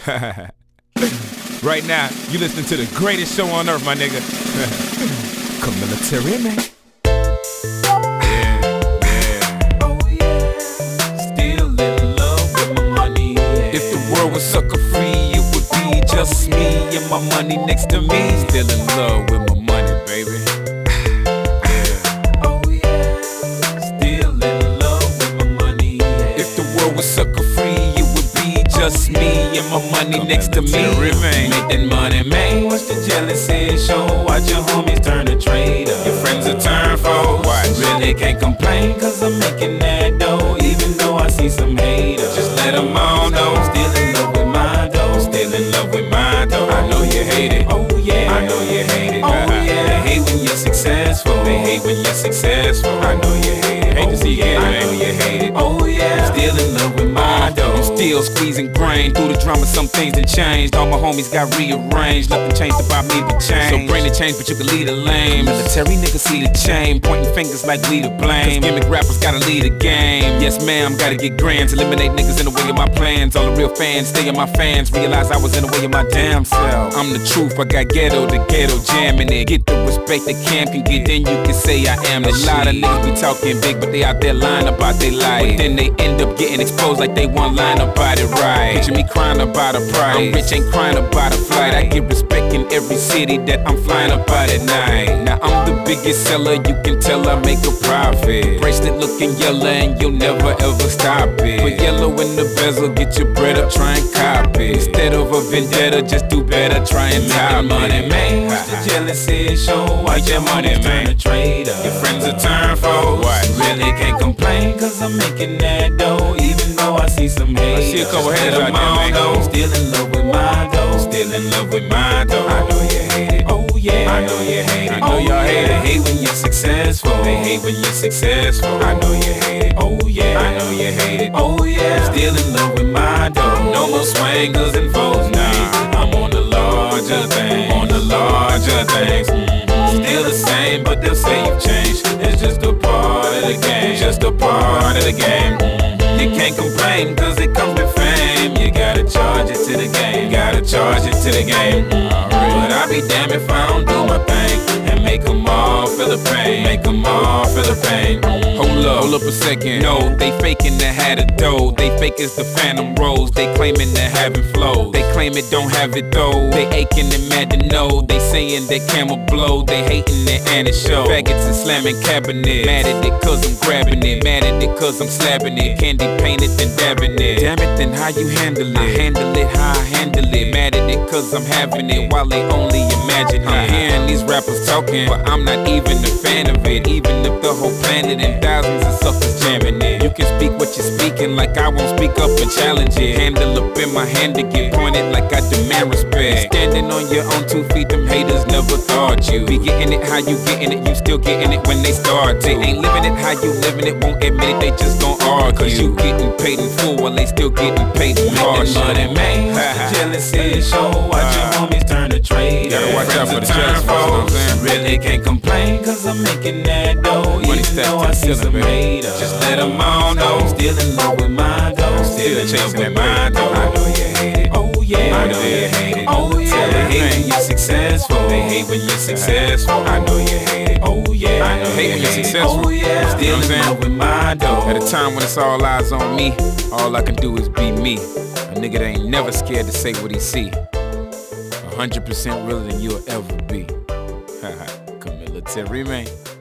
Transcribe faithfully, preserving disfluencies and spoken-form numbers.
Right now, you listening to the greatest show on earth, my nigga. Military man. Yeah, yeah. Oh yeah. Still in love with my money. Yeah. If the world was sucker free, it would be just me and my money next to me. Still in love with my money, baby. Yeah. Oh yeah. Still in love with my money. Yeah. If the world was sucker free, it would be just me and my money next to me. Make that money, man. What's the jealousy show? Watch your homies turn to traitor. Your friends will turn foes. Really can't complain, cause I'm making that dough. Even though I see some haters, just let them all know. Still in love with my dough. Still in love with my dough. I know you hate it. Oh yeah. I know you hate it. Oh yeah. They hate when you're successful. They hate when you're successful. I know you hate it. Hate to see it. I know you hate it. Oh yeah. Still in love with my dough. I'm still squeezing grain through the drama. Some things that changed. All my homies got rearranged. Nothing changed about me but change. So bring the change, but you can lead a lame. Military niggas see the chain, pointing fingers like we to blame. Cause gimmick rappers gotta lead a game. Yes ma'am, gotta get grants. Eliminate niggas in the way of my plans. All the real fans, stay in my fans. Realize I was in the way of my damn self. I'm the truth, I got ghetto to ghetto jamming it. Get the respect that Cam can get, then you can say I am the shit. A lot of niggas be talking big, but they out there lying about they life. But then they end up getting exposed like they one line about it right. Picture me crying about a price. I'm rich, ain't crying about a flight. I get respect in every city that I'm flying about at night. Now I'm the biggest seller, you can tell I make a profit. Bracelet looking yellow and you'll never ever stop it. Put yellow in the bezel, get your bread up, try and copy. Instead of a vendetta, just do better, try and top it. Money, man. What's the jealousy show? Watch your money, man. Trader. Your friends will turn foes. Really can't complain, cause I'm making that dough. Even though I see some hate. I see a couple haters out there, man. Still in love with my dough. Still in love with my dough. I know you hate it. Oh yeah. I know you hate it. I know y'all hate it. They hate when you're successful. They hate when you're successful. I know you hate it. Oh yeah. I know you hate it. Oh yeah. I'm still in love with my dough. No more swangers and foes now. I'm on the larger thing. On the larger things. Mm-hmm. Still the same, but they'll say you've changed. It's just a part of the game. Just a part of the game. Mm-hmm. You can't complain, cause it comes with fame. You gotta charge it to the game. Gotta charge it to the game. Mm-hmm. But I'll be damned if I don't do my thing and make them all feel the pain. Make them all feel the pain. Hold up, hold up a second. No, they faking to have the dough. They fake as the phantom rose. They claiming to having flow. They claim it don't have it though. They aching and mad to know. They saying that camel blow. They hating it and it show. Faggots and slamming cabinets. Mad at it cause I'm grabbing it. Mad at it cause I'm slapping it. Candy painted and dabbing it. Damn it, then how you handle it? I handle it how I handle it. Mad at it cause I'm having it while they only imagine it. I'm hearing these rappers talking, but I'm not even a fan of it. Even if the whole planet and thousands of suckers jamming it. You can speak what you're speaking like I won't speak up and challenge it. Handle up in my hand to get pointed like I demand respect. Standing on your own two feet, them haters never thought you be getting it how you getting it. You still getting it when they start. They ain't living it how you living it, won't admit it, they just gon' argue. Cause you getting paid in full while they still getting paid in part. Money, man. Jealousy show, watch your homies turn to trade. Gotta watch out for the jealous folks. Really can't complain, cause I'm making that dough. Even though I see some haters, just let them all know. Still in love with my dough. Still in love with my dough. I know you hate it. Oh yeah. I know you hate it. Oh yeah. They hate when you're successful. They hate when you're successful. I know you hate it. Oh yeah. I know you hate when you're successful. Oh yeah. Still in love with my dough. At a time when it's all eyes on me, all I can do is be me. A nigga that ain't never scared to say what he see. A hundred percent realer than you'll ever be. Haha, Military man.